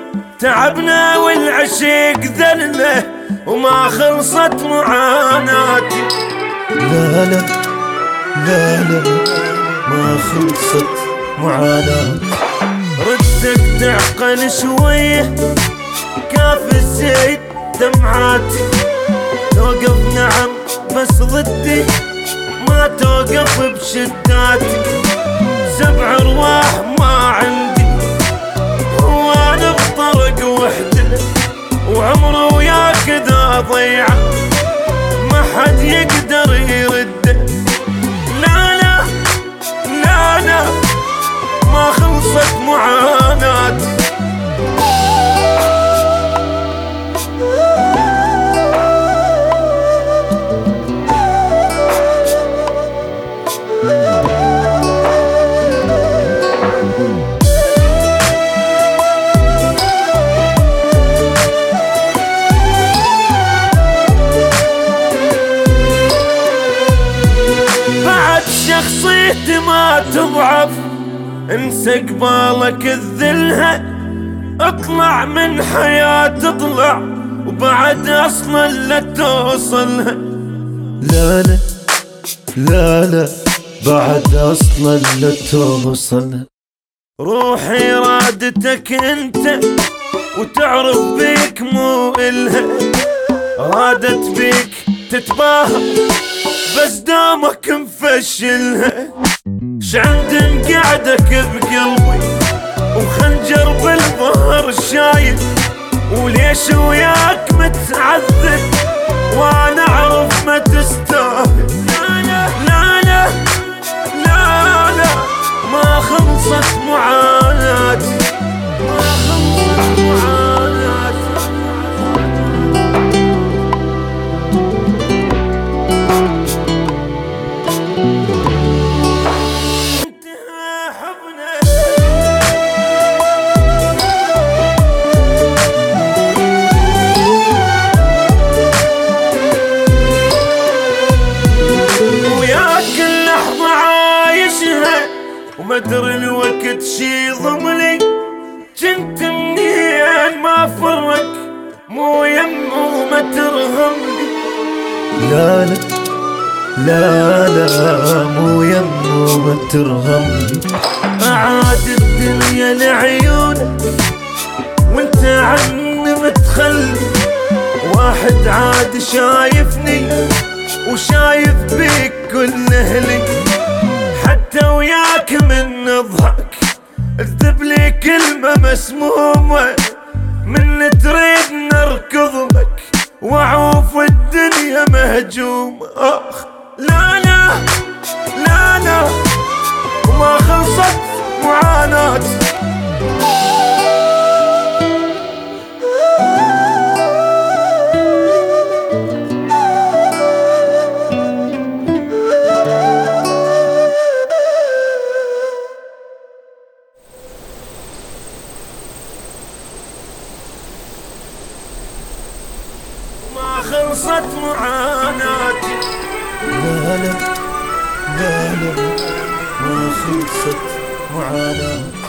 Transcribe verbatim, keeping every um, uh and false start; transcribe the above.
تعبنا والعشق ذلنا وما خلصت معاناتي. لا لا لا لا ما خلصت معاناتي. ردك تعقل شويه كاف الزيت دمعاتي. توقف نعم بس ضدي ما توقف بشداتي. سبع ارواح ما عندي وانا بطرق وحده وعمره وياك ذا ضيعه ما حد يقدر يرده. لا لا لا لا ما خلصت معاناتي. شخصيتي ما تضعف انسى قبالك الذلها. اطلع من حياة تطلع وبعد اصلا لا توصلها. لا لا لا لا بعد اصلا لا توصلها. روحي رادتك انت وتعرف بيك مو الها. رادت بيك تتباهى بس دامك مفشلها. شعند قعدك بقلبي وخنجر بالظهر شايل. وليش وياك متعذب وانا اعرف ما تستاهل. لا لا لا لا لا ما خلصت معاناتي. ما خلصت معاناتي. وما ادري الوقت شي ضملي. جنت منين ما فرق مو يم وما ترهمني. لا لا لا لا مو يم وما ترهمني. اعاد الدنيا لعيونك وانت عني متخلي. واحد عاد شايفني وشايف بيك كل اهلي. حتى وياك من نضحك اكتب لي كلمة مسمومة من تريد نركض لك واعوف الدنيا مهجومة. اخ لا لا لا لا وما خلصت معاناتي. ما خلصت معاناتي. لا لا لا لا ما خلصت معاناتي.